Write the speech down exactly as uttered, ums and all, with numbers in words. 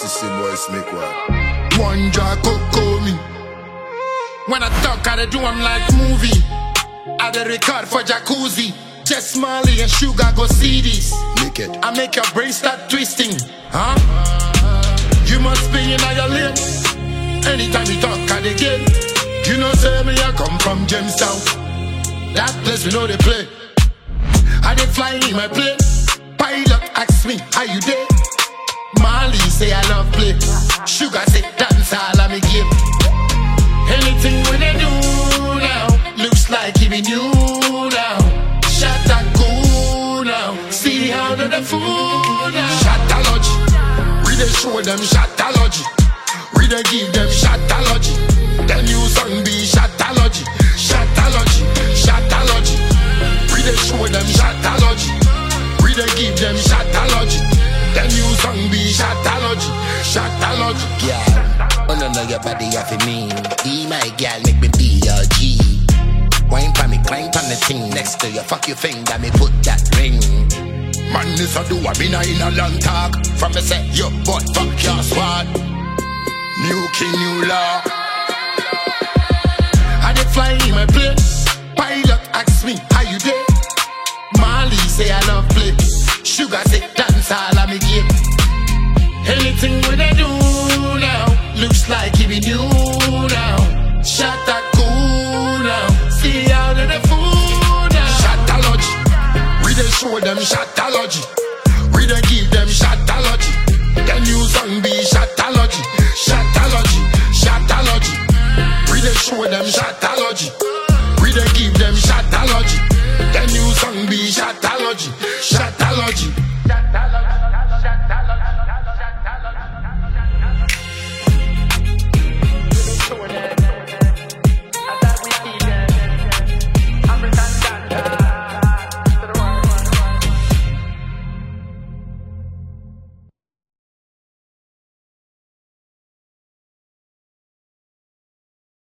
Sissy boys make what? One jar cocoa me. When I talk, I do I'm like movie. I dey record for jacuzzi. Just Molly and Sugar go see this. Make it. I make your brain start twisting. Huh? You must be in your lane. Anytime you talk, I dey get. You know, say me, I come from Jamestown. That place we know they play. I dey fly in my plane. Pilot ask me, how you dey? Molly say I love play. Sugar say dance all of me give. Anything we they do now looks like even you now. Shut and go now. See how do the fool now. Shatology. We dey show them shatology. We dey give them shatology. The new song be shatology. Shatology. Shatology. We dey show them shatology. We dey give them shatology. The new song be shatology. Shatology. Yeah, oh no no your body off of me. Be my girl, make me be your G. Wine pa me, climb pa the thing. Next to you, fuck your finger, me put that ring. Man, this a do a been in a long talk. From me say, yo, but fuck your squad. New king, new law. I dey fly in my plane. Pilot ask me, how you dey? Molly say I love play.